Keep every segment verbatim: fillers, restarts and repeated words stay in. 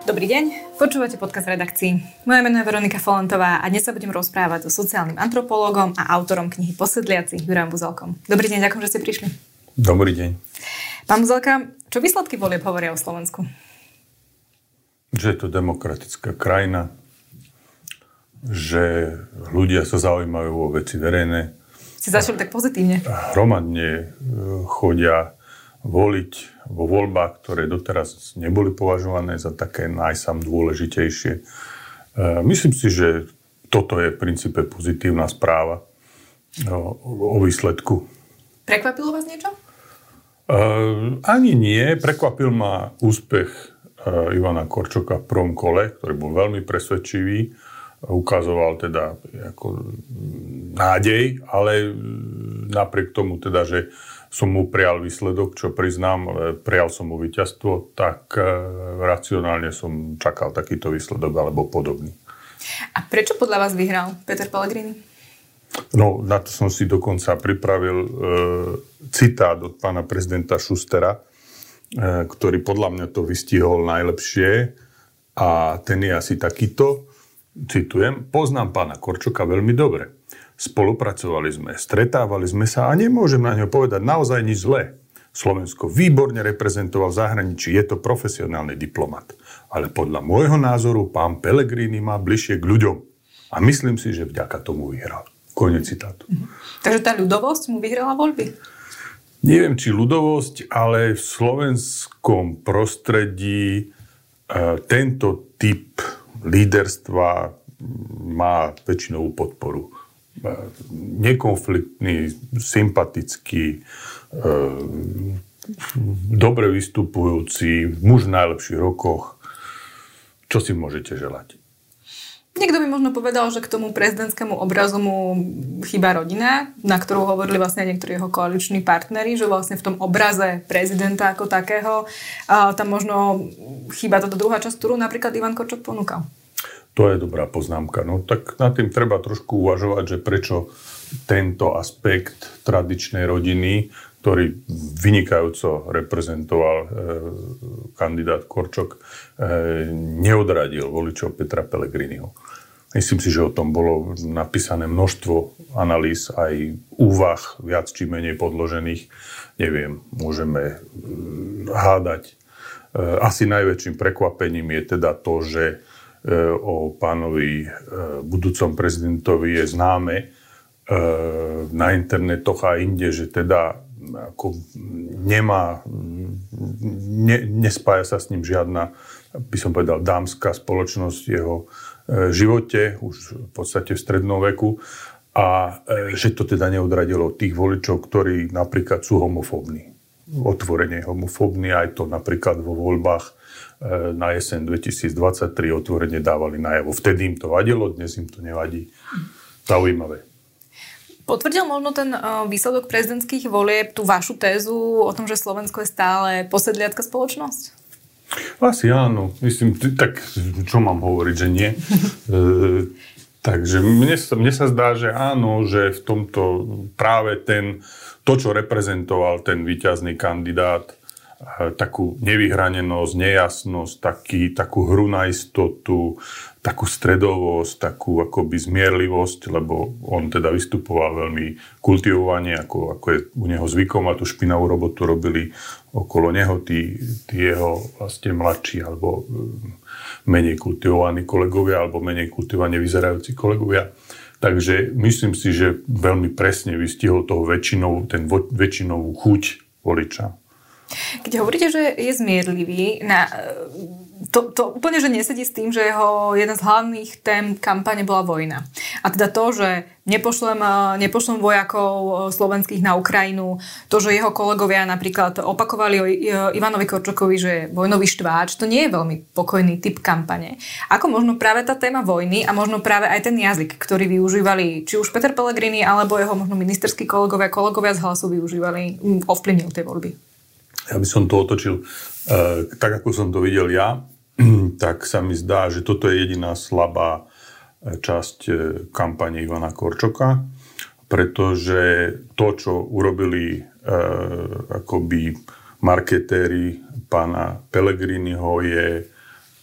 Dobrý deň, počúvate podcast redakcií. Moje meno je Veronika Folentová a dnes sa budem rozprávať so sociálnym antropológom a autorom knihy Posedliaci Jurajom Buzelkom. Dobrý deň, ďakujem, že ste prišli. Dobrý deň. Pán Buzelka, čo výsledky volieb hovoria o Slovensku? Že je to demokratická krajina, že ľudia sa zaujímajú o veci verejné. Ste začali tak pozitívne. Hromadne chodia voliť vo voľbách, ktoré doteraz neboli považované za také najsam dôležitejšie. Myslím si, že toto je v princípe pozitívna správa o, o výsledku. Prekvapilo vás niečo? Uh, ani nie. Prekvapil ma úspech uh, Ivana Korčoka v prvom kole, ktorý bol veľmi presvedčivý. Ukazoval teda ako nádej, ale napriek tomu teda, že som mu prijal výsledok, čo priznám, prijal som mu víťazstvo, tak racionálne som čakal takýto výsledok alebo podobný. A prečo podľa vás vyhral Peter Pellegrini? No, na to som si dokonca pripravil e, citát od pána prezidenta Schustera, e, ktorý podľa mňa to vystihol najlepšie a ten je asi takýto, citujem, poznám pána Korčoka veľmi dobre. Spolupracovali sme, stretávali sme sa a nemôžem na ňo povedať naozaj nič zlé. Slovensko výborne reprezentoval v zahraničí, je to profesionálny diplomat. Ale podľa môjho názoru pán Pellegrini má bližšie k ľuďom. A myslím si, že vďaka tomu vyhral. Koniec citátu. Mhm. Takže tá ľudovosť mu vyhrala voľby? Neviem, či ľudovosť, ale v slovenskom prostredí e, tento typ líderstva má väčšinovú podporu. Nekonfliktný, sympatický, e, dobre vystupujúci, muž v najlepších rokoch. Čo si môžete želať? Niekto by možno povedal, že k tomu prezidentskému obrazu mu chýba rodina, na ktorú hovorili vlastne niektorí jeho koaliční partneri, že vlastne v tom obraze prezidenta ako takého a tam možno chýba táto druhá časť, ktorú napríklad Ivan Korčok ponúkal. To je dobrá poznámka. No tak nad tým treba trošku uvažovať, že prečo tento aspekt tradičnej rodiny, ktorý vynikajúco reprezentoval e, kandidát Korčok, e, neodradil voličov Petra Pellegriniho. Myslím si, že o tom bolo napísané množstvo analýz, aj úvah, viac či menej podložených. Neviem, môžeme hádať. E, asi najväčším prekvapením je teda to, že o pánovi budúcom prezidentovi je známe na internetoch a inde, že teda ako nemá, ne, nespája sa s ním žiadna, by som povedal, dámska spoločnosť v jeho živote, už v podstate v strednom veku, a že to teda neodradilo tých voličov, ktorí napríklad sú homofóbni. Otvorene homofóbni, aj to napríklad vo voľbách na jeseň dvetisícdvadsaťtri otvorene dávali najavo. Vtedy im to vadilo, dnes im to nevadí. Zaujímavé. Potvrdil možno ten výsledok prezidentských volieb tú vašu tézu o tom, že Slovensko je stále posedliacka spoločnosť? Asi áno. Myslím, tak čo mám hovoriť, že nie? e, takže mne sa, mne sa zdá, že áno, že v tomto práve ten, to, čo reprezentoval ten víťazný kandidát, takú nevyhranenosť, nejasnosť, taký, takú hru na istotu, takú stredovosť, takú akoby zmierlivosť, lebo on teda vystupoval veľmi kultivovane, ako, ako je u neho zvykom, a tú špinavú robotu robili okolo neho tí, tí jeho vlastne mladší alebo menej kultivovaní kolegovia alebo menej kultivovane vyzerajúci kolegovia. Takže myslím si, že veľmi presne vystihol toho väčšinou, ten vo, väčšinovú chuť voliča. Keď hovoríte, že je zmierlivý, na, to, to úplne, že nesedí s tým, že jeho jedna z hlavných tém kampane bola vojna. A teda to, že nepošlem, nepošlem vojakov slovenských na Ukrajinu, to, že jeho kolegovia napríklad opakovali o Ivanovi Korčokovi, že je vojnový štváč, to nie je veľmi pokojný typ kampane. Ako možno práve tá téma vojny a možno práve aj ten jazyk, ktorý využívali či už Peter Pellegrini, alebo jeho možno ministerskí kolegovia, kolegovia z Hlasu využívali, ovplyvnil tie voľby? Ja by som to otočil. E, tak, ako som to videl ja, tak sa mi zdá, že toto je jediná slabá časť kampane Ivana Korčoka, pretože to, čo urobili e, akoby marketéri pána Pellegriniho, je e,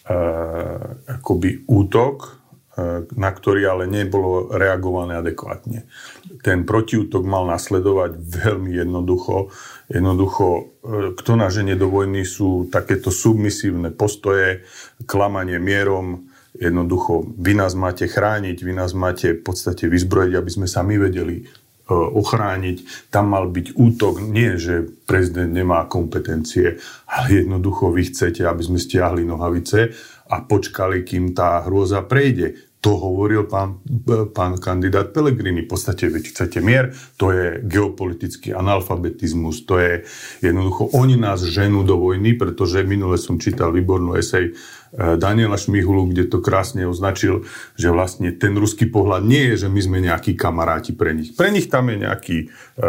akoby útok, na ktorý ale nebolo reagované adekvátne. Ten protiútok mal nasledovať veľmi jednoducho. Jednoducho, kto nás ženie do vojny, sú takéto submisívne postoje, klamanie mierom. Jednoducho, vy nás máte chrániť, vy nás máte v podstate vyzbrojiť, aby sme sa my vedeli ochrániť. Tam mal byť útok, nie, že prezident nemá kompetencie, ale jednoducho vy chcete, aby sme stiahli nohavice a počkali, kým tá hrôza prejde. To hovoril pán, pán kandidát Pellegrini. V podstate, veď chcete mier, to je geopolitický analfabetizmus, to je jednoducho, oni nás ženú do vojny, pretože minule som čítal výbornú esej Daniela Šmihulu, kde to krásne označil, že vlastne ten ruský pohľad nie je, že my sme nejakí kamaráti pre nich. Pre nich tam je nejaký,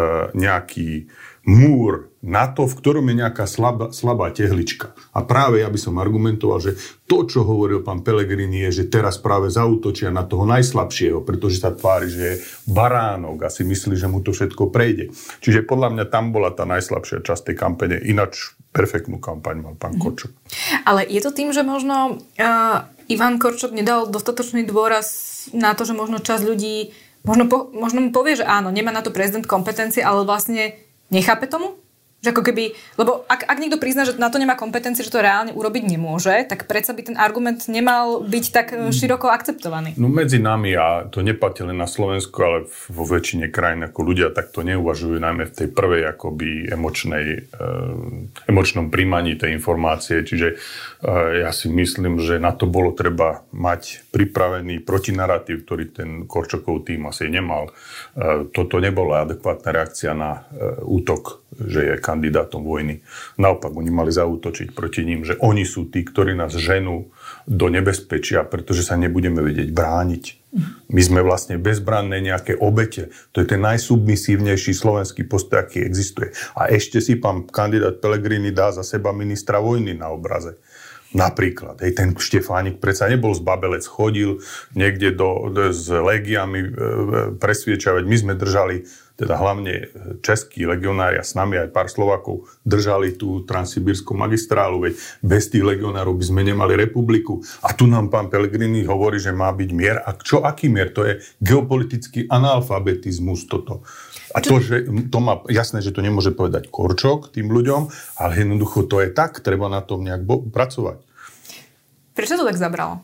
nejaký múr NATO, v ktorom je nejaká slabá, slabá tehlička. A práve ja by som argumentoval, že to, čo hovoril pán Pellegrini, je, že teraz práve zaútočia na toho najslabšieho, pretože sa tvári, že je baránok a si myslí, že mu to všetko prejde. Čiže podľa mňa tam bola tá najslabšia časť tej kampane. Ináč perfektnú kampaň mal pán Korčok. Ale je to tým, že možno uh, Ivan Korčok nedal dostatočný dôraz na to, že možno časť ľudí možno, po, možno mu povie, že áno, nemá na to prezident kompetencie, ale vlastne nechápe tomu? Že ako keby, lebo ak, ak niekto prizná, že na to nemá kompetencie, že to reálne urobiť nemôže, tak predsa by ten argument nemal byť tak široko akceptovaný. No medzi nami, a to neplatí len na Slovensku, ale vo väčšine krajín ako ľudia takto neuvažujú, najmä v tej prvej akoby emočnej, eh, emočnom príjmaní tej informácie. Čiže eh, ja si myslím, že na to bolo treba mať pripravený protinaratív, ktorý ten Korčokov tým asi nemal. Eh, toto nebola adekvátna reakcia na eh, útok, že je kandidátom vojny. Naopak, oni mali zaútočiť proti ním, že oni sú tí, ktorí nás ženú do nebezpečia, pretože sa nebudeme vedieť brániť. My sme vlastne bezbranné nejaké obete. To je ten najsubmisívnejší slovenský postoj, aký existuje. A ešte si pán kandidát Pellegrini dá za seba ministra vojny na obraze. Napríklad, hej, ten Štefánik predsa nebol z Babelec, chodil niekde do, do, s legiami e, presviečavať. My sme držali, teda hlavne českí legionári a s nami aj pár Slovákov držali tú transsibírskú magistrálu, veď bez tých legionárov by sme nemali republiku. A tu nám pán Pellegrini hovorí, že má byť mier. A čo, aký mier? To je geopolitický analfabetizmus toto. A to, že to má jasné, že to nemôže povedať Korčok tým ľuďom, ale jednoducho to je tak, treba na tom nejak bo- pracovať. Prečo to tak zabralo?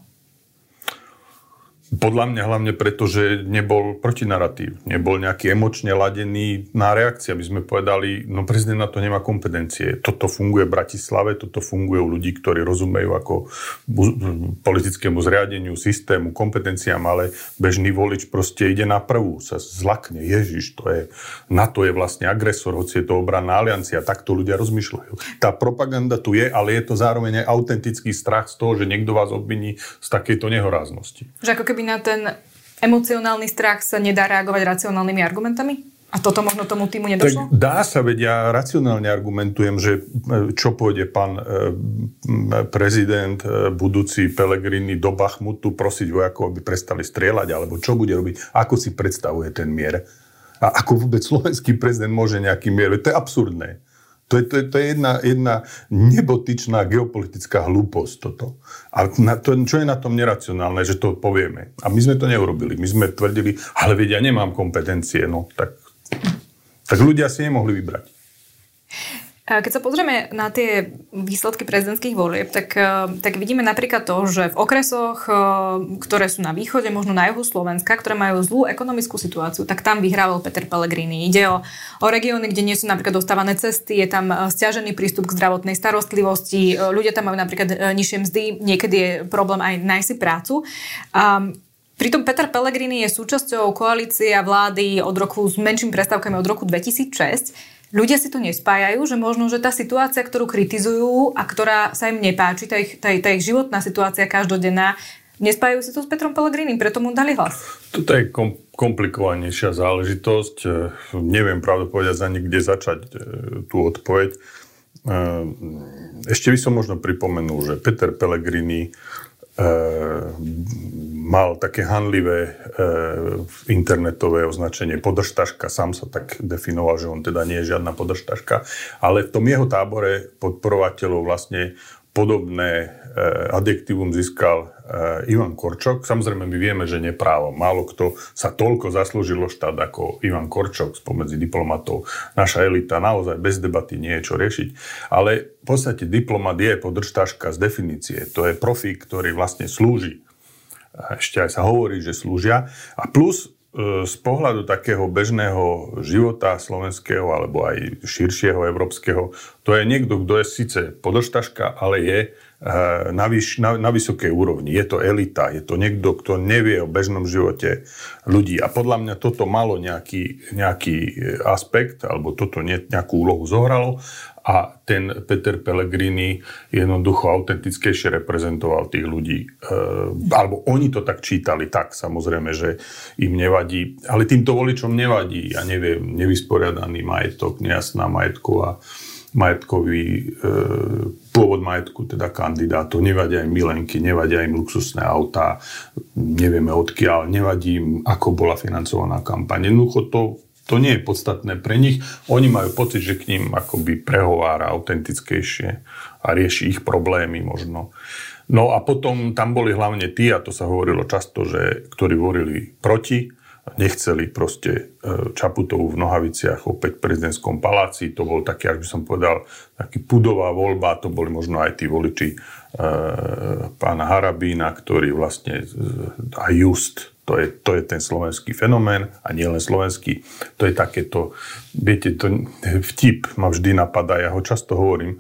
Podľa mňa hlavne preto, že nebol protinaratív. Nebol nejaký emočne ladený na reakcie, aby sme povedali, no prezident na to nemá kompetencie. Toto funguje v Bratislave, toto funguje u ľudí, ktorí rozumejú ako politickému zriadeniu, systému, kompetenciám, ale bežný volič proste ide na prvú, sa zlakne. Ježiš, to je, NATO je vlastne agresor, hoci je to obranná aliancia, takto ľudia rozmýšľajú. Tá propaganda tu je, ale je to zároveň aj autentický strach z toho, že niekto vás obviní z takejto nehoráznosti. Že ako keby na ten emocionálny strach sa nedá reagovať racionálnymi argumentami? A toto možno tomu týmu nedošlo? Tak dá sa, veď ja racionálne argumentujem, že čo pôjde pán prezident budúci Pellegrini do Bachmutu prosiť vojakov, aby prestali strieľať, alebo čo bude robiť? Ako si predstavuje ten mier? A ako vôbec slovenský prezident môže nejaký mier? To je absurdné. To je, to je, to je jedna, jedna nebotičná geopolitická hlúposť toto. A na to, čo je na tom neracionálne, že to povieme. A my sme to neurobili. My sme tvrdili, ale veď ja nemám kompetencie. No, tak, tak ľudia si nemohli vybrať. Keď sa pozrieme na tie výsledky prezidentských volieb, tak, tak vidíme napríklad to, že v okresoch, ktoré sú na východe, možno na juhu Slovenska, ktoré majú zlú ekonomickú situáciu, tak tam vyhrával Peter Pellegrini. Ide o, o regióny, kde nie sú napríklad dostávané cesty, je tam sťažený prístup k zdravotnej starostlivosti, ľudia tam majú napríklad nižšie mzdy, niekedy je problém aj nájsť si prácu. Um, Pritom Peter Pellegrini je súčasťou koalície a vlády od roku s menšími prestávkami od roku dvetisícšesť. Ľudia si to nespájajú, že možno, že tá situácia, ktorú kritizujú a ktorá sa im nepáči, tá ich, tá, tá ich životná situácia každodenná, nespájajú si to s Petrom Pellegrinim, preto mu dali hlas. Toto je kom- komplikovanejšia záležitosť. Neviem pravdu povedať ani kde začať tú odpoveď. Ešte by som možno pripomenul, že Peter Pellegrini mal také hanlivé internetové označenie podržtaška. Sám sa tak definoval, že on teda nie je žiadna podržtaška. Ale v tom jeho tábore podporovateľov vlastne podobné adjektívum získal Ivan Korčok. Samozrejme, my vieme, že neprávom. Málo kto sa toľko zaslúžilo štát ako Ivan Korčok spomedzi diplomatov. Naša elita naozaj bez debaty nie je čo riešiť. Ale v podstate diplomat je podržtaška z definície. To je profík, ktorý vlastne slúži. Ešte aj sa hovorí, že slúžia. A plus z pohľadu takého bežného života slovenského alebo aj širšieho európskeho, to je niekto, kto je síce podržtaška, ale je Na, vyš, na, na vysokej úrovni. Je to elita, je to niekto, kto nevie o bežnom živote ľudí. A podľa mňa toto malo nejaký, nejaký aspekt, alebo toto nejakú úlohu zohralo a ten Peter Pellegrini jednoducho autentickejšie reprezentoval tých ľudí. E, alebo oni to tak čítali, tak samozrejme, že im nevadí. Ale týmto voličom nevadí, ja neviem, nevysporiadaný majetok, nejasná majetková majetkový e, pôvod majetku, teda kandidátov, nevadia im milenky, nevadia im luxusné autá, nevieme odkiaľ, nevadí im, ako bola financovaná kampaň. Jednoducho to, to nie je podstatné pre nich. Oni majú pocit, že k ním akoby prehovára autentickejšie a rieši ich problémy možno. No a potom tam boli hlavne tí, a to sa hovorilo často, že ktorí hovorili proti, nechceli proste Čaputovú v Nohaviciach opäť v prezidentskom paláci. To bol taký, až by som povedal, taký pudová voľba. To boli možno aj tí voliči e, pána Harabína, ktorý vlastne a just, to je, to je ten slovenský fenomén a nielen slovenský. To je takéto, viete, to vtip ma vždy napadá. Ja ho často hovorím, e,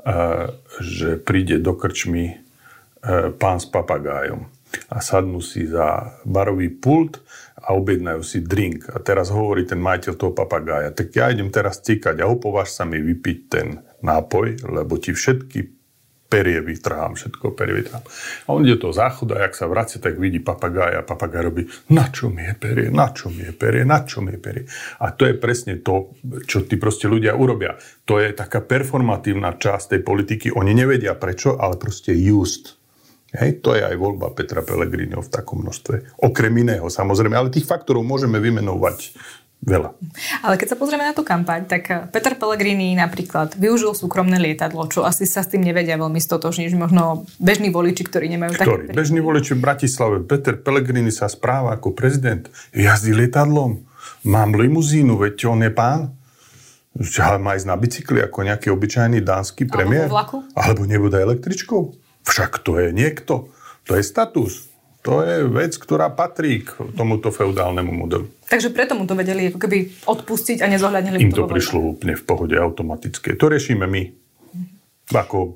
že príde do krčmy e, pán s papagájom a sadnú si za barový pult a objednajú si drink. A teraz hovorí ten majiteľ toho papagája, tak ja idem teraz cikať a upováž sa mi vypiť ten nápoj, lebo ti všetky perie vytrhám, všetko perie vytrhám. A on ide do záchoda a jak sa vracia, tak vidí papagája a papagáj robí, na čo mi je perie, na čo mi je perie, na čo mi je perie. A to je presne to, čo tí proste ľudia urobia. To je taká performatívna časť tej politiky. Oni nevedia prečo, ale proste just. Hej, to je aj voľba Petra Pellegriniho v takom množstve. Okrem iného, samozrejme, ale tých faktorov môžeme vymenovať veľa. Ale keď sa pozrieme na tú kampaň, tak Peter Pellegrini napríklad využil súkromné lietadlo, čo asi sa s tým nevedia veľmi stotožniť, možno bežní voliči, ktorí nemajú také... Ktorí? Bežní voliči v Bratislave. Peter Pellegrini sa správa ako prezident. Jazdí lietadlom. Mám limuzínu, veď on je pán. Že má ísť na bicykli ako nejaký obyčajný dánsky premiér. Alebo vlaku. Alebo nebude električkou. Však to je niekto. To je status. To je vec, ktorá patrí k tomuto feudálnemu modelu. Takže preto mu to vedeli ako keby odpustiť a nezohľadnili im to prišlo úplne v pohode automatické. To riešime my. Ako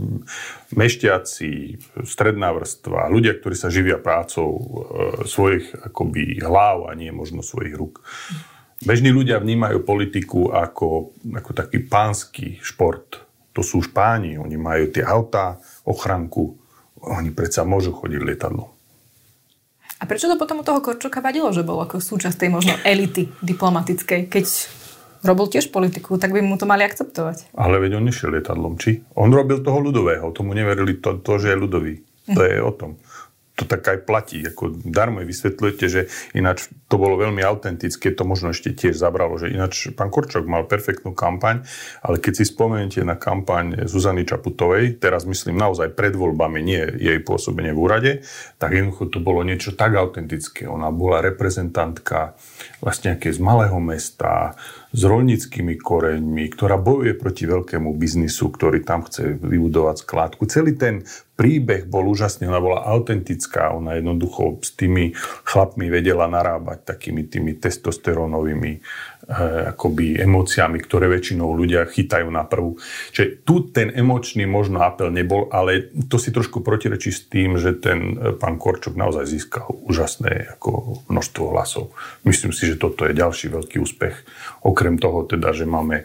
mešťaci, stredná vrstva, ľudia, ktorí sa živia prácou e, svojich akoby hlav a nie možno svojich rúk. Bežní ľudia vnímajú politiku ako, ako taký pánsky šport. To sú už páni, oni majú tie autá, ochranku, oni predsa môžu chodiť lietadlom. A prečo to potom u toho Korčoka vadilo, že bol ako súčasť tej možno elity diplomatickej? Keď robil tiež politiku, tak by mu to mali akceptovať. Ale veď on nešiel lietadlom, či? On robil toho ľudového, tomu neverili to, to že je ľudový. To je o tom. To tak aj platí. Ako darmo vysvetľujete, že ináč to bolo veľmi autentické, to možno ešte tiež zabralo, že ináč pán Korčok mal perfektnú kampaň, ale keď si spomeniete na kampaň Zuzany Čaputovej, teraz myslím naozaj pred voľbami, nie jej pôsobenie v úrade, tak jednoducho to bolo niečo tak autentické. Ona bola reprezentantka vlastne nejaké z malého mesta, s roľníckymi koreňmi, ktorá bojuje proti veľkému biznisu, ktorý tam chce vybudovať skládku. Celý ten príbeh bol úžasný, ona bola autentická, ona jednoducho s tými chlapmi vedela narábať takými tými testosterónovými e, akoby emóciami, ktoré väčšinou ľudia chytajú na prvú. Čiže tu ten emočný možno apel nebol, ale to si trošku protirečí s tým, že ten pán Korčok naozaj získal úžasné ako množstvo hlasov. Myslím si, že toto je ďalší veľký úspech. Okrem toho teda, že máme e,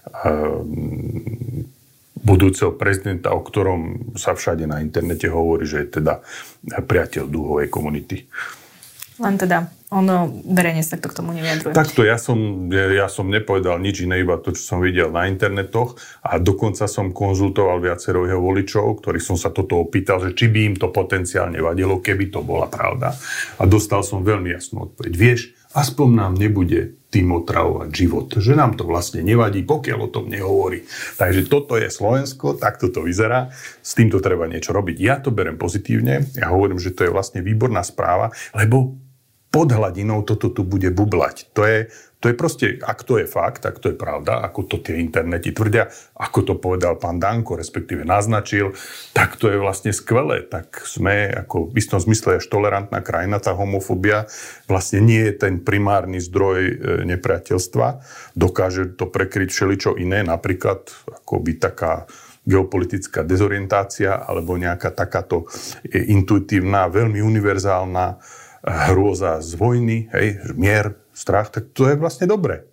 budúceho prezidenta, o ktorom sa všade na internete hovorí, že je teda priateľ dúhovej komunity. Len teda, ono verejne sa k tomu nevyjadruje. Takto, ja som, ja som nepovedal nič iné, iba to, čo som videl na internetoch a dokonca som konzultoval viacero jeho voličov, ktorých som sa toto opýtal, že či by im to potenciálne vadilo, keby to bola pravda. A dostal som veľmi jasnú odpoveď. Vieš, aspoň nám nebude tým otravovať život. Že nám to vlastne nevadí, pokiaľ o tom nehovorí. Takže toto je Slovensko, takto to vyzerá. S týmto treba niečo robiť. Ja to berem pozitívne. Ja hovorím, že to je vlastne výborná správa, lebo pod hladinou toto tu bude bublať. To je, to je proste, ak to je fakt, tak to je pravda, ako to tie internety tvrdia, ako to povedal pán Danko, respektíve naznačil, tak to je vlastne skvelé. Tak sme ako v istom zmysle až tolerantná krajina, tá homofóbia vlastne nie je ten primárny zdroj nepriateľstva. Dokáže to prekryť všeličo iné, napríklad ako by taká geopolitická dezorientácia alebo nejaká takáto intuitívna, veľmi univerzálna hrôza z vojny, hej, mier, strach, tak to je vlastne dobré.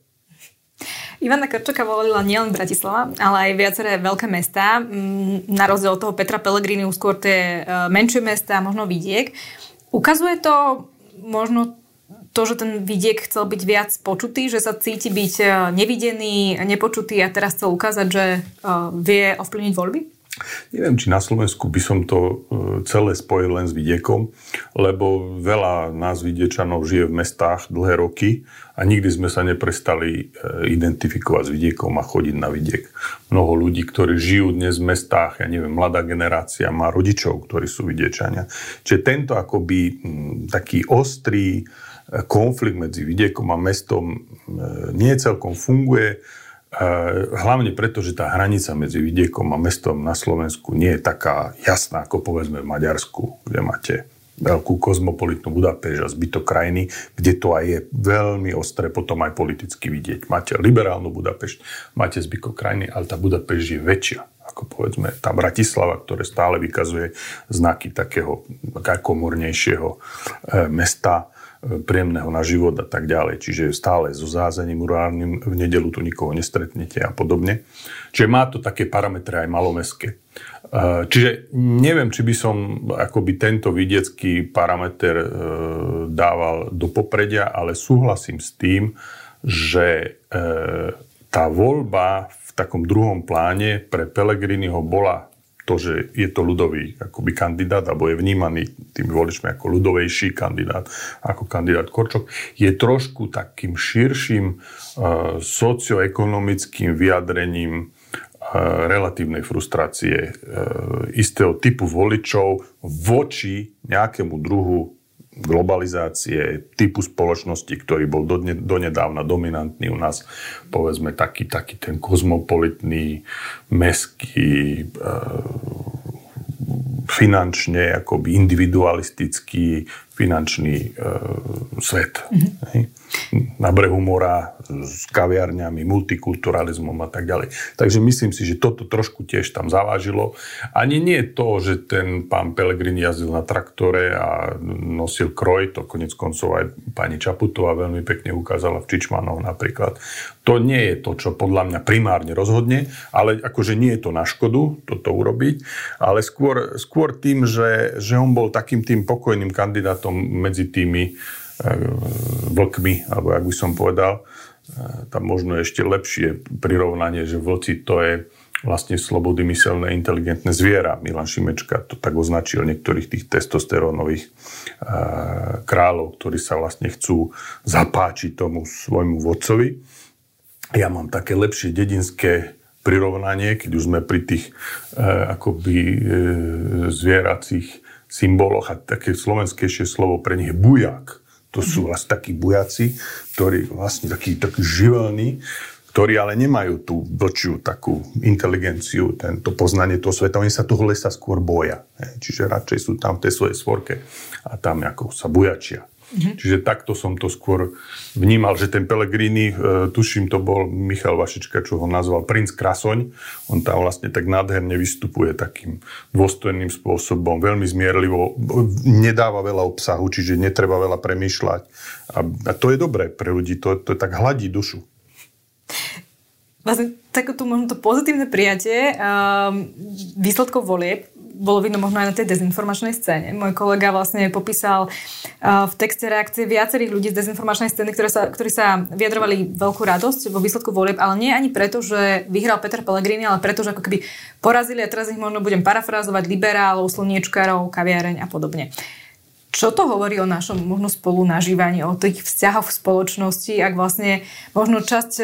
Ivana Korčoka volila nielen Bratislava, ale aj viaceré veľké mestá. Na rozdiel od toho Petra Pellegriniu skôr tie menšie mestá, možno vidiek. Ukazuje to možno to, že ten vidiek chcel byť viac počutý, že sa cíti byť nevidený, nepočutý a teraz chcel ukázať, že vie ovplyvniť voľby? Neviem, či na Slovensku by som to celé spojil len s vidiekom, lebo veľa nás vidiečanov žije v mestách dlhé roky a nikdy sme sa neprestali identifikovať s vidiekom a chodiť na vidiek. Mnoho ľudí, ktorí žijú dnes v mestách, ja neviem, mladá generácia má rodičov, ktorí sú vidiečania. Čiže tento akoby taký ostrý konflikt medzi vidiekom a mestom nie celkom funguje. Hlavne preto, že tá hranica medzi vidiekom a mestom na Slovensku nie je taká jasná, ako povedzme v Maďarsku, kde máte veľkú kozmopolitnú Budapešť a zbytok krajiny, kde to aj je veľmi ostré potom aj politicky vidieť. Máte liberálnu Budapešť, máte zbytok krajiny, ale tá Budapešť je väčšia, ako povedzme tá Bratislava, ktoré stále vykazuje znaky takého komornejšieho mesta, príjemného na život a tak ďalej. Čiže stále so zázením urárnym v nedeľu tu nikoho nestretnete a podobne. Čiže má to také parametre aj malomestské. Čiže neviem, či by som akoby tento vidiecký parameter dával do popredia, ale súhlasím s tým, že tá voľba v takom druhom pláne pre Pellegriniho bola to, že je to ľudový akoby kandidát, alebo je vnímaný tými voličmi ako ľudovejší kandidát, ako kandidát Korčok, je trošku takým širším uh, socioekonomickým vyjadrením uh, relatívnej frustrácie uh, istého typu voličov voči nejakému druhu globalizácie, typu spoločnosti, ktorý bol donedávna dominantný u nás, povedzme taký, taký ten kozmopolitný, mestský, e, finančne akoby individualistický finančný e, svet. Mm-hmm. Na brehu mora s kaviarňami, multikulturalizmom a tak ďalej. Takže myslím si, že toto trošku tiež tam zavážilo. Ani nie to, že ten pán Pellegrini jazdil na traktore a nosil kroj, to konec koncov aj pani Čaputová veľmi pekne ukázala v Čičmanoch napríklad. To nie je to, čo podľa mňa primárne rozhodne, ale akože nie je to na škodu toto urobiť, ale skôr, skôr tým, že, že on bol takým tým pokojným kandidátom medzi tými vlkmi, alebo jak by som povedal, tam možno ešte lepšie prirovnanie, že vlci to je vlastne slobodymyselné, inteligentné zviera. Milan Šimečka to tak označil niektorých tých testosterónových kráľov, ktorí sa vlastne chcú zapáčiť tomu svojmu vodcovi. Ja mám také lepšie dedinské prirovnanie, keď už sme pri tých akoby zvieracích symboloch a také slovenskejšie slovo pre nich je bujak. To sú vlastne takí bujaci, ktorí vlastne takí, takí živelní, ktorí ale nemajú tú vlčiu takú inteligenciu, tento poznanie toho sveta. Oni sa toho lesa skôr boja. Čiže radšej sú tam v tej svojej svorke a tam ako sa bujačia. Mm-hmm. Čiže takto som to skôr vnímal, že ten Pellegrini, tuším, to bol Michal Vašička, čo ho nazval princ Krasoň. On tam vlastne tak nádherne vystupuje takým dôstojným spôsobom, veľmi zmierlivo, nedáva veľa obsahu, čiže netreba veľa premýšľať. A, a to je dobré pre ľudí, to, to tak hladí dušu. Vlastne takéto možno to pozitívne prijatie um, výsledkov volieb bolo vidno možno aj na tej dezinformačnej scéne. Môj kolega vlastne popísal uh, v texte reakcie viacerých ľudí z dezinformačnej scény, ktoré sa, ktorí sa vyjadrovali veľkú radosť vo výsledku volieb, ale nie ani preto, že vyhral Peter Pellegrini, ale preto, že ako keby porazili, a teraz ich možno budem parafrázovať, liberálov, slniečkarov, kaviareň a podobne. Čo to hovorí o našom možno spolunažívaní, o tých vzťahoch v spoločnosti, ak vlastne možno časť,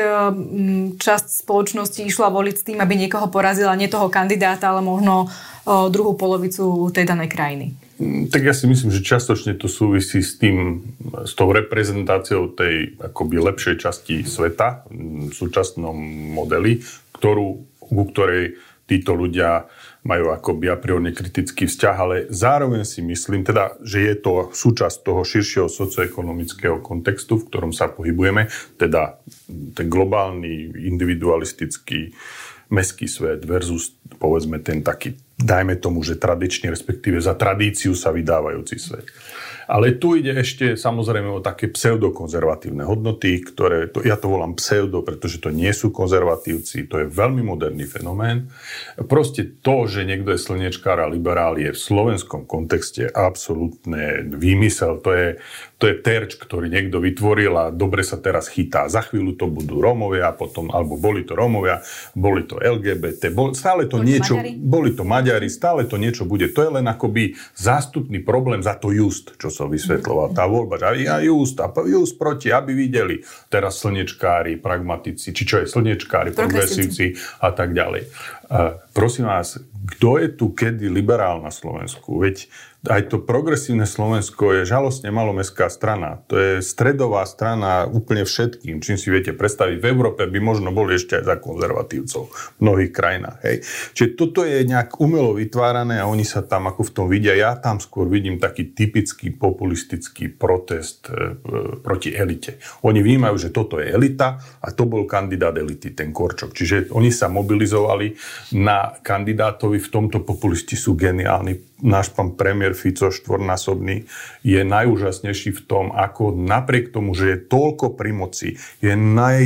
časť spoločnosti išla voliť s tým, aby niekoho porazila, nie toho kandidáta, ale možno druhú polovicu tej danej krajiny? Tak ja si myslím, že častočne to súvisí s tým, s tou reprezentáciou tej akoby lepšej časti sveta v súčasnom modeli, ktorú, ku ktorej títo ľudia majú akoby a priori kritický vzťah, ale zároveň si myslím, teda, že je to súčasť toho širšieho socioekonomického kontextu, v ktorom sa pohybujeme, teda ten globálny, individualistický, mestský svet versus, povedzme, ten taký, dajme tomu, že tradičný, respektíve za tradíciu sa vydávajúci svet. Ale tu ide ešte samozrejme o také pseudokonzervatívne hodnoty, ktoré, to, ja to volám pseudo, pretože to nie sú konzervatívci, to je veľmi moderný fenomén. Proste to, že niekto je slniečkár a liberál, je v slovenskom kontexte absolútne výmysel. To je, to je terč, ktorý niekto vytvoril a dobre sa teraz chytá. Za chvíľu to budú Rómovia, potom, alebo boli to Rómovia, boli to el gé bé té, bol, stále to boli niečo, Maďari. boli to Maďari, stále to niečo bude. To je len akoby zástupný problém za to just, čo som vysvetľoval. Tá voľba, a just, a just proti, aby videli teraz slniečkári, pragmatici, či čo je slniečkári, progresívci a tak ďalej. Uh, prosím vás, kto je tu kedy liberál na Slovensku? Veď aj to progresívne Slovensko je žalostne malomestská strana. To je stredová strana úplne všetkým. Čím si viete predstaviť, v Európe by možno boli ešte aj za konzervatívcov v mnohých krajinách. Hej. Čiže toto je nejak umelo vytvárané a oni sa tam ako v tom vidia. Ja tam skôr vidím taký typický populistický protest e, e, proti elite. Oni vnímajú, že toto je elita a to bol kandidát elity, ten Korčok. Čiže oni sa mobilizovali na kandidátovi, v tomto populisti sú geniálni. Náš pán premiér Fico, štvornásobný, je najúžasnejší v tom, ako napriek tomu, že je toľko pri moci, je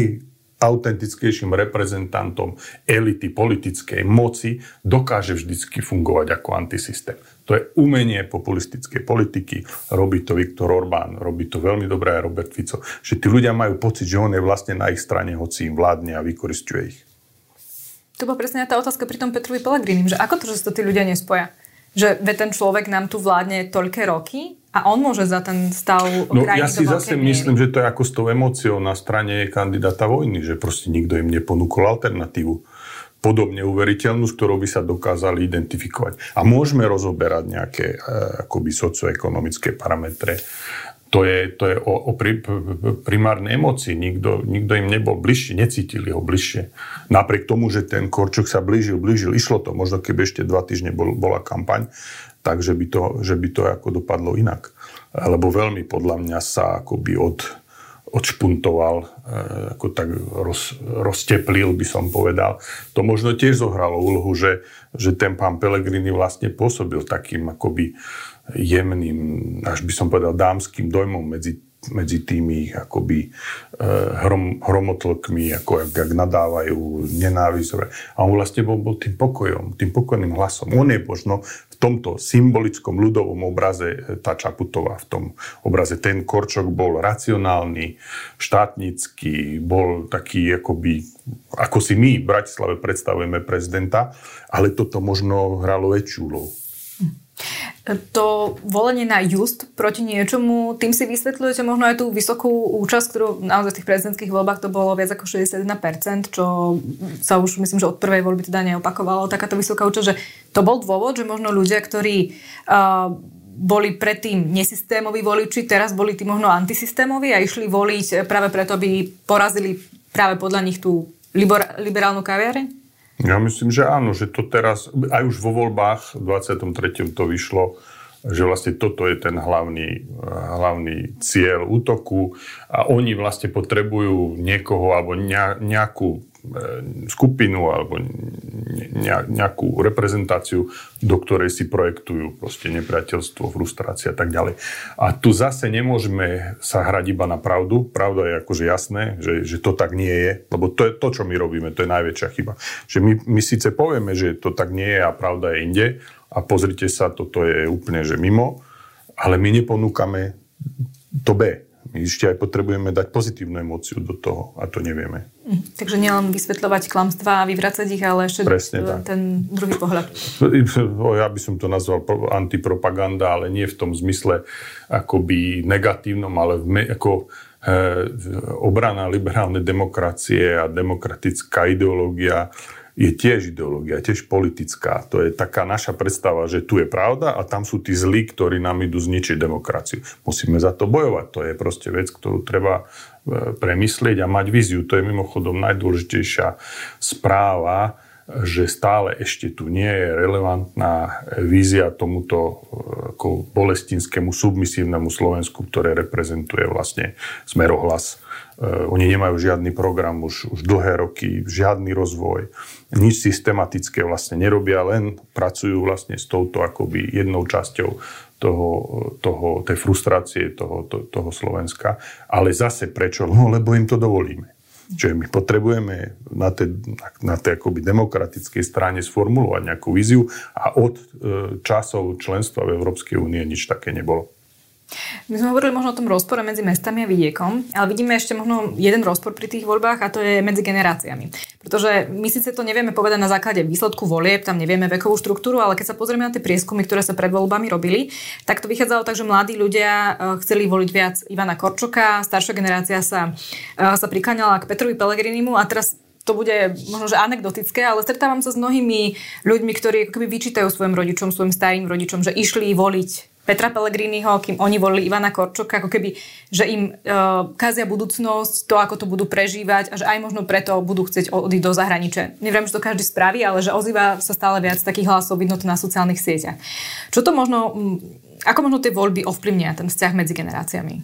najautentickejším reprezentantom elity politickej moci, dokáže vždycky fungovať ako antisystém. To je umenie populistickej politiky. Robí to Viktor Orbán, robí to veľmi dobré aj Robert Fico. Že tí ľudia majú pocit, že on je vlastne na ich strane, hoci im vládne a vykorisťuje ich. To bola presne tá otázka pri tom Petrovi Pellegrinim, že ako to, že sa tí ľudia nespoja? Že ten človek nám tu vládne toľké roky a on môže za ten stav no, krajiny ja si do zase miery. Myslím, že to je ako s tou emóciou na strane kandidáta vojny, že proste nikto im neponúkol alternatívu podobne uveriteľnú, s ktorou by sa dokázali identifikovať. A môžeme rozoberať nejaké e, akoby socioekonomické parametre. To je, to je o, o pri, primárnej emócii. Nikto, nikto im nebol bližšie, necítili ho bližšie. Napriek tomu, že ten Korčok sa blížil, blížil, išlo to. Možno keby ešte dva týždne bol, bola kampaň, takže by to, že by to ako dopadlo inak. Lebo veľmi podľa mňa sa akoby od, odšpuntoval, ako tak roz, rozteplil, by som povedal. To možno tiež zohralo úlohu, že, že ten pán Pellegrini vlastne pôsobil takým akoby jemným, až by som povedal dámskym dojmom medzi, medzi tými akoby hrom, hromotlkmi, ako jak, jak nadávajú, nenávisť. A on vlastne bol, bol tým pokojom, tým pokojným hlasom. On je možno v tomto symbolickom ľudovom obraze tá Čaputová, v tom obraze. Ten Korčok bol racionálny, štátnický, bol taký akoby, ako si my v Bratislave predstavujeme prezidenta, ale toto možno hralo väčšiu úlohu. To volenie na just proti niečomu, tým si vysvetľujete možno aj tú vysokú účasť, ktorú naozaj v tých prezidentských voľbách to bolo viac ako šesťdesiatjeden percent, čo sa už myslím, že od prvej voľby teda neopakovalo takáto vysoká účasť, že to bol dôvod, že možno ľudia, ktorí uh, boli predtým nesystémoví voliči, teraz boli tí možno antisystémoví a išli voliť práve preto, aby porazili práve podľa nich tú liber- liberálnu kaviareň? Ja myslím, že áno, že to teraz, aj už vo voľbách v dvadsiatom treťom to vyšlo, že vlastne toto je ten hlavný, hlavný cieľ útoku a oni vlastne potrebujú niekoho alebo nejakú skupinu alebo nejakú reprezentáciu, do ktorej si projektujú proste nepriateľstvo, frustrácia a tak ďalej. A tu zase nemôžeme sa hrať iba na pravdu. Pravda je akože jasné, že, že to tak nie je, lebo to je to, čo my robíme, to je najväčšia chyba. Že my, my síce povieme, že to tak nie je a pravda je inde a pozrite sa, toto je úplne že mimo, ale my neponúkame to B. My ešte aj potrebujeme dať pozitívnu emóciu do toho a to nevieme. Mm, takže nielen vysvetľovať klamstvá a vyvracať ich, ale ešte presne ten, ten druhý pohľad. Ja by som to nazval antipropaganda, ale nie v tom zmysle akoby negatívnom, ale v, ako e, obrana liberálnej demokracie a demokratická ideológia je tiež ideológia, tiež politická. To je taká naša predstava, že tu je pravda a tam sú tí zlí, ktorí nám idú zničiť demokraciu. Musíme za to bojovať. To je proste vec, ktorú treba premyslieť a mať víziu. To je mimochodom najdôležitejšia správa, že stále ešte tu nie je relevantná vízia tomuto ako bolestinskému submisívnemu Slovensku, ktoré reprezentuje vlastne Smerohlas. Oni nemajú žiadny program už, už dlhé roky, žiadny rozvoj, nič systematické vlastne nerobia, len pracujú vlastne s touto akoby jednou časťou toho, toho, tej frustrácie toho, to, toho Slovenska. Ale zase prečo? No, lebo im to dovolíme. Čiže my potrebujeme na tej, na tej akoby demokratickej strane sformulovať nejakú víziu a od e, časov členstva v Európskej únie nič také nebolo. My sme hovorili možno o tom rozpore medzi mestami a vidiekom, ale vidíme ešte možno jeden rozpor pri tých voľbách a to je medzi generáciami. Pretože my síce to nevieme povedať na základe výsledku volieb, tam nevieme vekovú štruktúru, ale keď sa pozrieme na tie prieskumy, ktoré sa pred voľbami robili, tak to vychádzalo tak, že mladí ľudia chceli voliť viac Ivana Korčoka, staršia generácia sa, sa prikláňala k Petrovi Pellegrinimu a teraz to bude možno, že anekdotické, ale stretávam sa s mnohými ľuďmi, ktorí ako keby vyčítajú svojim rodičom, svojim starým rodičom, že išli voliť Petra Pellegriniho, kým oni volili Ivana Korčoka, ako keby, že im e, kazia budúcnosť, to, ako to budú prežívať a že aj možno preto budú chcieť odísť do zahraničia. Neviem, že to každý spraví, ale že ozýva sa stále viac takých hlasov, vidno to na sociálnych sieťach. Čo to možno, ako možno tie voľby ovplyvnia ten vzťah medzi generáciami?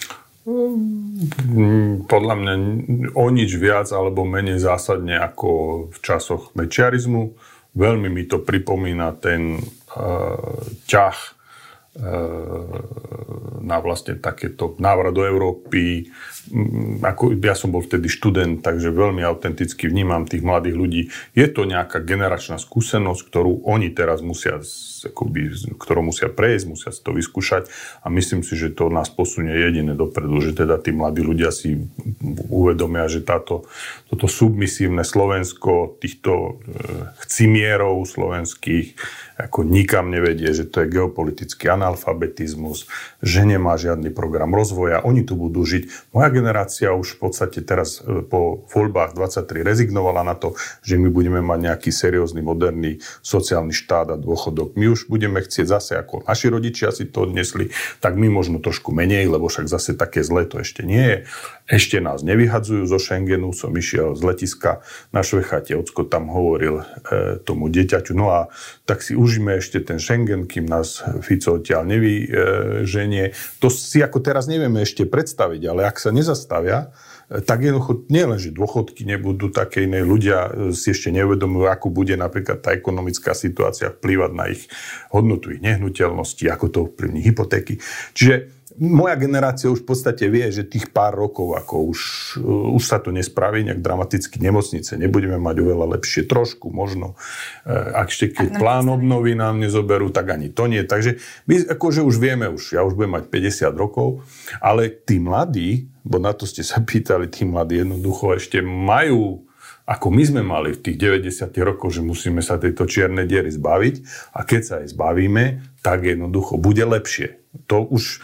Podľa mňa o nič viac alebo menej zásadne ako v časoch mečiarizmu. Veľmi mi to pripomína ten uh, ťah na vlastne takéto návrat do Európy. Ako, ja som bol vtedy študent, takže veľmi autenticky vnímam tých mladých ľudí. Je to nejaká generačná skúsenosť, ktorú oni teraz musia, akoby, ktorú musia prejsť, musia si to vyskúšať a myslím si, že to nás posunie jedine dopredu, že teda tí mladí ľudia si uvedomia, že táto, toto submisívne Slovensko, týchto chcimierov slovenských ako nikam nevedie, že to je geopolitický analfabetizmus, že nemá žiadny program rozvoja. Oni tu budú žiť. Moja generácia už v podstate teraz po voľbách dvadsaťtri rezignovala na to, že my budeme mať nejaký seriózny, moderný sociálny štát a dôchodok. My už budeme chcieť zase, ako naši rodičia si to odnesli, tak my možno trošku menej, lebo však zase také zlé to ešte nie je. Ešte nás nevyhadzujú zo Schengenu. Som išiel z letiska na Švechate, ocko tam hovoril e, tomu dieťaťu, no a tak si užíme ešte ten Schengen, kým nás Fico odtiaľ nevyženie. To si ako teraz nevieme ešte predstaviť, ale ak sa nezastavia, tak jednoducho nie len, že dôchodky nebudú také iné, ľudia si ešte neuvedomujú, ako bude napríklad tá ekonomická situácia vplývať na ich hodnotu, ich nehnuteľnosti, ako to vplyvní hypotéky. Čiže moja generácia už v podstate vie, že tých pár rokov, ako už, už sa to nespraví nejak dramaticky, nemocnice nebudeme mať oveľa lepšie, trošku možno. Ak ešte keď plán obnovy nám nezoberú, tak ani to nie. Takže my akože už vieme, už, ja už budem mať päťdesiat rokov, ale tí mladí, bo na to ste sa pýtali, tí mladí jednoducho ešte majú, ako my sme mali v tých deväťdesiatych rokoch, že musíme sa tejto čiernej diery zbaviť a keď sa jej zbavíme, tak jednoducho bude lepšie. To už,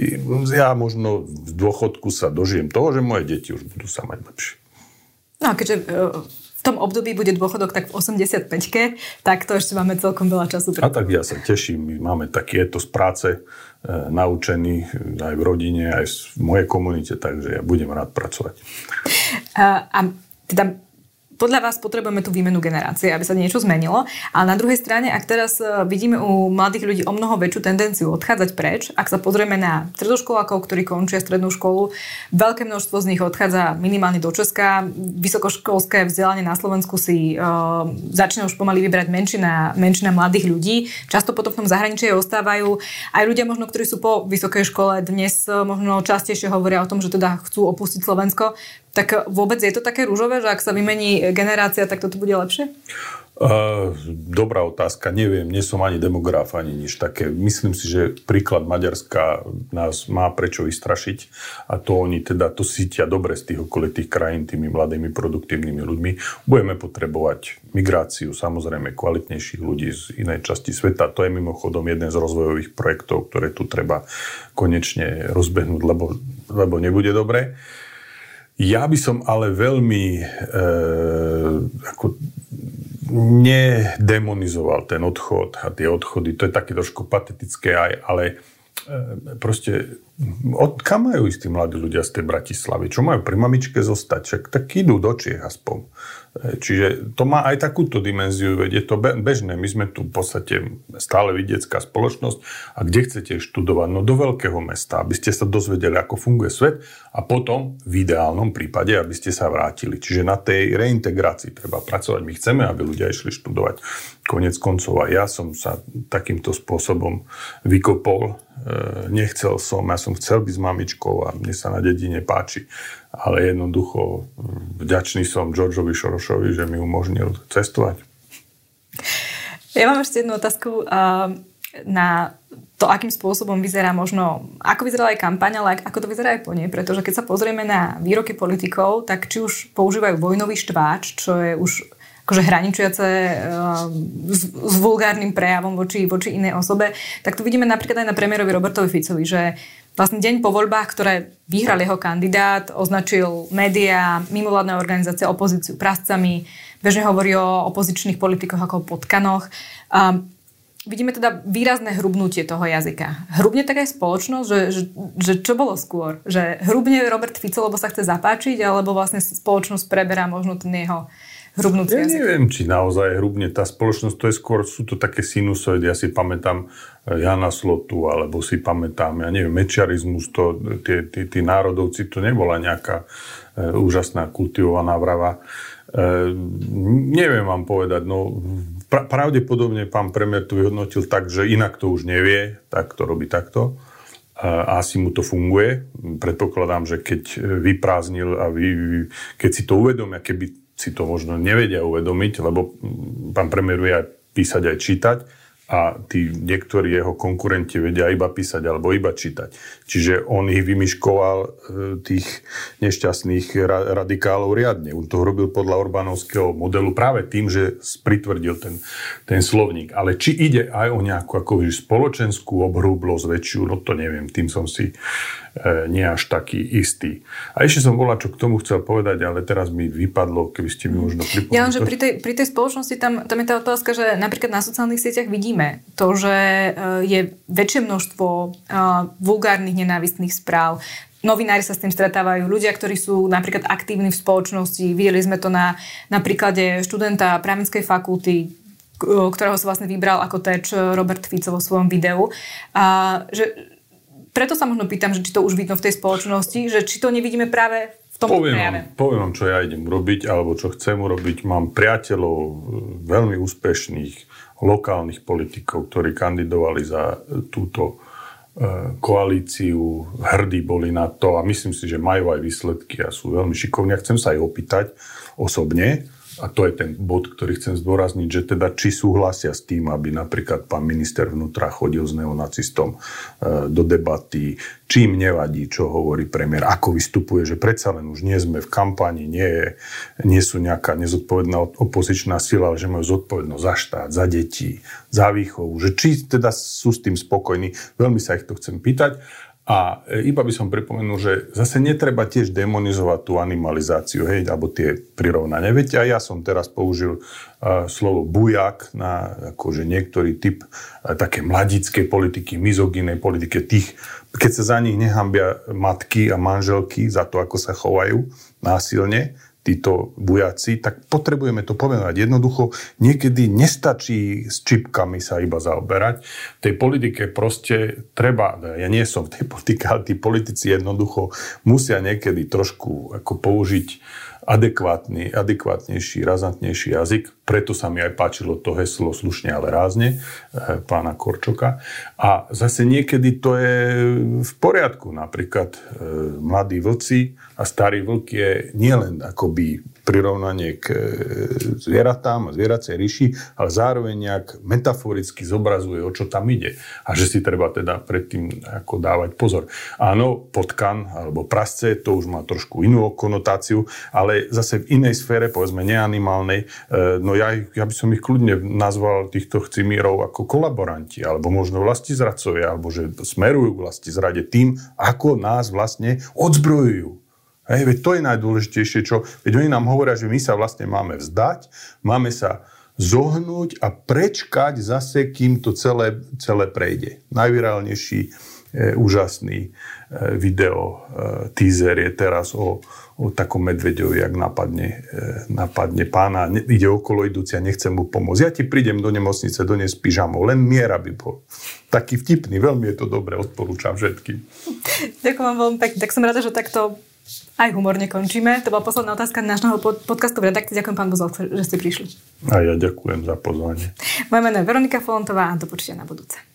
ja možno v dôchodku sa dožijem toho, že moje deti už budú sa mať lepšie. No a keďže v tom období bude dôchodok tak v osemdesiatpäťke, tak to ešte máme celkom veľa času. A tak ja sa teším, my máme taký etos práce, e, naučený aj v rodine, aj v mojej komunite, takže ja budem rád pracovať. A, a teda podľa vás potrebujeme tú výmenu generácie, aby sa niečo zmenilo. A na druhej strane, ak teraz vidíme u mladých ľudí o mnoho väčšiu tendenciu odchádzať preč, ak sa pozrieme na stredoškolákov, ktorí končia strednú školu, veľké množstvo z nich odchádza minimálne do Česka. Vysokoškolské vzdelanie na Slovensku si uh, začína už pomaly vybrať menšina, menšina mladých ľudí. Často potom v tom zahraničí ostávajú aj ľudia, možno, ktorí sú po vysokej škole, dnes možno častejšie hovoria o tom, že teda chcú opustiť Slovensko. Tak vôbec je to také ružové, že ak sa vymení generácia, tak toto bude lepšie? Uh, dobrá otázka, neviem, nie som ani demograf, ani nič také. Myslím si, že príklad Maďarska nás má prečo vystrašiť a to oni teda to cítia dobre z tých okolitých krajín tými mladými, produktívnymi ľuďmi. Budeme potrebovať migráciu, samozrejme kvalitnejších ľudí z inej časti sveta. To je mimochodom jeden z rozvojových projektov, ktoré tu treba konečne rozbehnúť, lebo, lebo nebude dobre. Ja by som ale veľmi e, ako nedemonizoval ten odchod a tie odchody. To je také trošku patetické aj, ale e, proste od, kam majú ísť tí mladí ľudia z tej Bratislavy? Čo majú pri mamičke zostať? Čak tak idú do Čiech aspoň. Čiže to má aj takúto dimenziu, veď je to bežné. My sme tu v podstate stále vidiecká spoločnosť a kde chcete študovať? No do veľkého mesta, aby ste sa dozvedeli, ako funguje svet a potom v ideálnom prípade, aby ste sa vrátili. Čiže na tej reintegrácii treba pracovať. My chceme, aby ľudia išli študovať. Konec koncov a ja som sa takýmto spôsobom vykopol. Nechcel som, ja som chcel byť s mamičkou a mne sa na dedine páči. Ale jednoducho vďačný som Georgeovi Sorosovi, že mi umožnil cestovať. Ja mám ešte jednu otázku na to, akým spôsobom vyzerá možno, ako vyzerá aj kampaň, ale ako to vyzerá aj po nej. Pretože keď sa pozrieme na výroky politikov, tak či už používajú vojnový štváč, čo je už akože hraničujúce s, s vulgárnym prejavom voči, voči inej osobe, tak tu vidíme napríklad aj na premiérovi Robertovi Ficovi, že vlastne deň po voľbách, ktoré vyhral jeho kandidát, označil médiá, mimovládne organizácie, opozíciu prascami, bežne hovorí o opozičných politikoch ako o potkanoch. Um, vidíme teda výrazné hrubnutie toho jazyka. Hrubne tak aj spoločnosť, že, že, že čo bolo skôr? Že hrubne Robert Fico, lebo sa chce zapáčiť, alebo vlastne spoločnosť preberá možno ten jeho hrubnúci jazyk? Ja neviem, či naozaj hrubne tá spoločnosť, to je skôr, sú to také sinusoidy. Ja si pamätám Jana Slotu, alebo si pamätám, ja neviem, mečiarizmus, to, tí, tí, tí národovci, to nebola nejaká e, úžasná kultivovaná vrava. E, neviem vám povedať, no pra, pravdepodobne pán premiér to vyhodnotil tak, že inak to už nevie, tak to robí takto. A asi mu to funguje. Predpokladám, že keď vyprázdnil a vy, keď si to uvedomia, keby si to možno nevedia uvedomiť, lebo pán premiér vie aj písať, aj čítať a tí niektorí jeho konkurenti vedia iba písať alebo iba čítať. Čiže on ich vymyškoval, tých nešťastných radikálov riadne. On to robil podľa Orbánovského modelu práve tým, že pritvrdil ten, ten slovník. Ale či ide aj o nejakú ako spoločenskú obhrúblosť väčšiu, no to neviem, tým som si e, nie až taký istý. A ešte som bola, čo k tomu chcel povedať, ale teraz mi vypadlo, keby ste mi možno pripomenuli. Ja len, že pri tej, pri tej spoločnosti tam, tam je tá otázka, že napríklad na sociálnych sieťach vidíme to, že je väčšie množstvo uh, vulgárnych nenávistných správ. Novinári sa s tým stretávajú, ľudia, ktorí sú napríklad aktívni v spoločnosti. Videli sme to na, na príklade študenta právnickej fakulty, ktorého sa vlastne vybral ako terč Robert Fico vo svojom videu. A že, preto sa možno pýtam, že či to už vidno v tej spoločnosti, že či to nevidíme práve v tom prejave. Poviem vám, čo ja idem robiť, alebo čo chcem urobiť. Mám priateľov veľmi úspešných lokálnych politikov, ktorí kandidovali za túto koalíciu, hrdí boli na to a myslím si, že majú aj výsledky a sú veľmi šikovní. Ja chcem sa aj opýtať osobne, a to je ten bod, ktorý chcem zdôrazniť, že teda či súhlasia s tým, aby napríklad pán minister vnútra chodil s neonacistom do debaty, či im nevadí, čo hovorí premiér, ako vystupuje, že predsa len už nie sme v kampani, nie, je, nie sú nejaká nezodpovedná opozičná sila, ale že majú zodpovednosť za štát, za deti, za výchovu, že či teda sú s tým spokojní. Veľmi sa ich to chcem pýtať. A iba by som pripomenul, že zase netreba tiež demonizovať tú animalizáciu, hej, alebo tie prirovnania. Veď aj ja som teraz použil uh, slovo bujak na akože niektorý typ uh, také mladickej politiky, mizogínej politiky, tých, keď sa za nich nehambia matky a manželky za to, ako sa chovajú násilne, títo bujaci, tak potrebujeme to povedať. Jednoducho, niekedy nestačí s čipkami sa iba zaoberať. V tej politike proste treba, ja nie som v tej politike, ale tí politici jednoducho musia niekedy trošku ako použiť adekvátny, adekvátnejší, razantnejší jazyk. Preto sa mi aj páčilo to heslo slušne, ale rázne pána Korčoka. A zase niekedy to je v poriadku. Napríklad mladí vlci A starý vlk je nielen akoby prirovnanie k zvieratám a zvieracej ríši, ale zároveň nejak metaforicky zobrazuje, o čo tam ide. A že si treba teda predtým ako dávať pozor. Áno, potkan alebo prasce, to už má trošku inú konotáciu, ale zase v inej sfére, povedzme neanimálnej, no ja, ja by som ich kľudne nazval týchto chcimírov ako kolaboranti, alebo možno vlastizradcovia, alebo že smerujú k vlastizrade tým, ako nás vlastne odzbrojujú. Hej, veď to je najdôležitejšie, čo... Veď oni nám hovoria, že my sa vlastne máme vzdať, máme sa zohnúť a prečkať zase, kým to celé, celé prejde. Najvirálnejší, e, úžasný e, video, e, teaser je teraz o, o takom medveďovi, jak napadne, e, napadne pána, ne, ide okolo idúci a nechcem mu pomôcť. Ja ti prídem do nemocnice, doniesť pyžamou, len mier, aby bol. Taký vtipný, veľmi je to dobré, odporúčam všetkým. Ďakujem vám veľmi pekne. Tak som rada, že takto aj humorne končíme. To bola posledná otázka nášho podcastu v redakcii. Ďakujem, pán Buzol, že ste prišli. A ja ďakujem za pozvanie. Moje meno je Veronika Folontová a do počutia na budúce.